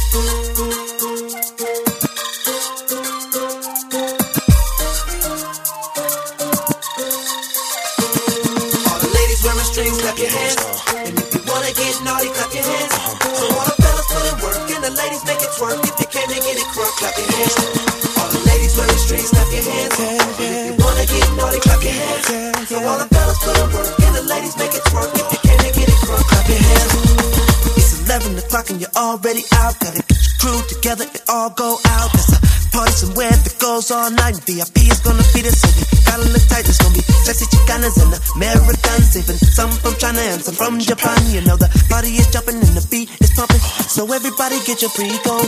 strings, clap your hands. And if you wanna get naughty, clap your hands. So all the fellas put in work and the ladies make it twerk. If you came to get it crunk, clap your hands. All the ladies wearing strings, clap your hands. And if you wanna get naughty, clap your hands. So all the fellas put in work and the ladies make it twerk. If you came to get it crunk, clap your hands. It's 11 o'clock and you're already out. Gotta get your crew together and all go out. There's a party somewhere that goes all night. VIP is gonna be there, so you gotta look tight. It's gonna be sexy Chicanas and Americans, even some from China and some from Japan. You know the party is jumping and the beat is pumping, so everybody get your freak on.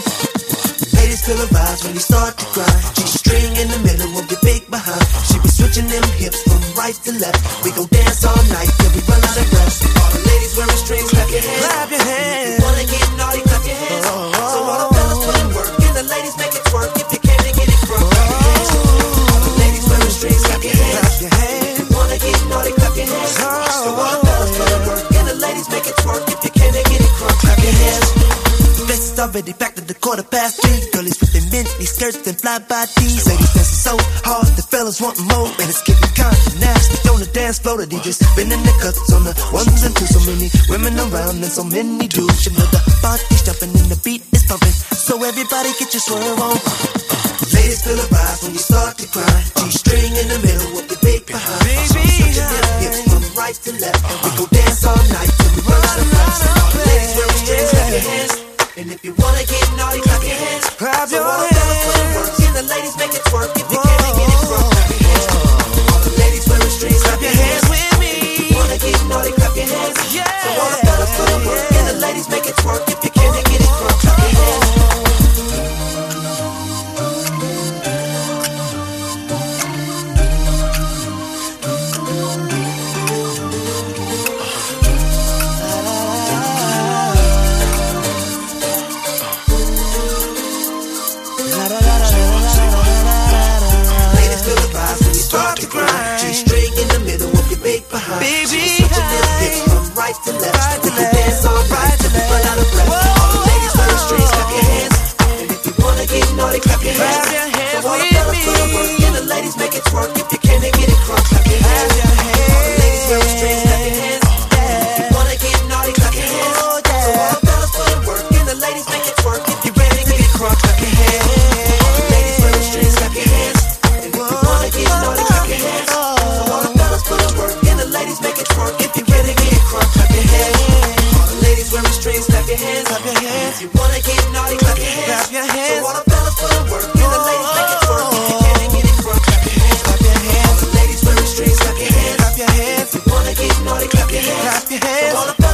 Ladies feel the vibes when you start to grind. G-string in the middle of your big behind. She be switching them hips from right to left. We gon' dance all night till we run out of breath. All the ladies wearing strings, clap your hands. Clap your hands. If you wanna get naughty, clap your hands. So all the fellas put in work and the ladies make it twerk. If you came to get it crunk, clap your hands. All the ladies wearing strings, clap your hands. Clap your hands. If you wanna get naughty, clap your hands. So all the fellas put in work and the ladies make it twerk. If you came to get it crunk, clap your hands. This is already back to the 3:15. Girlies with their mini skirts and fly by D's. Ladies dancing so hard, the fellas want more. And it's getting kinda nasty on the dance floor. The DJ's spinning the cuts on the ones and twos. So many women around and so many dudes. You know the body's jumping and the beat is pumping, so everybody get your swerve on. Ladies feel the vibes when you start to grind. G-string in the middle with your big behind. Switching them hips from right to left. And we go dance all night till we run out of breath. All the ladies wearing strings, clap your hands. And if you wanna get naughty, clap your hands. Clap your hands. So all the fellas put in work and the ladies make it twerk. If you can't get it crunk, clap your hands. All the ladies wearing strings, clap your hands with me. If you wanna get naughty, clap your hands. So all the fellas put in work and the ladies make it twerk. If you can't get it crunk, clap your hands. G-string in the middle of your big behind. Baby, switching them hips from right to left. We can dance all right till we run out of breath. All the ladies wearing strings, clap your hands. And if you wanna get naughty, clap your hands. So all the fellas put in work and the ladies make it twerk. If you can't get it crunk, clap your hands. All the ladies wearing strings, clap your hands. If you wanna get naughty, clap your hands. So all the fellas put in work and the ladies make it twerk. If you ready to get it crunk, clap your hands. All the ladies wearing strings, clap your hands. And if you wanna get naughty, clap your hands. Make it twerk. If you ready to get it crunk, clap your hands. All the ladies wearing strings, clap your hands. Clap your hands. If you wanna get naughty, clap your hands. Clap your hands. So all the fellas put in work and the ladies make it twerk. If you can't get it crunk, clap your hands. Clap your hands. All the ladies wearing strings, clap your hands. Clap your hands. If you wanna get naughty, clap your hands. Clap your hands. So all the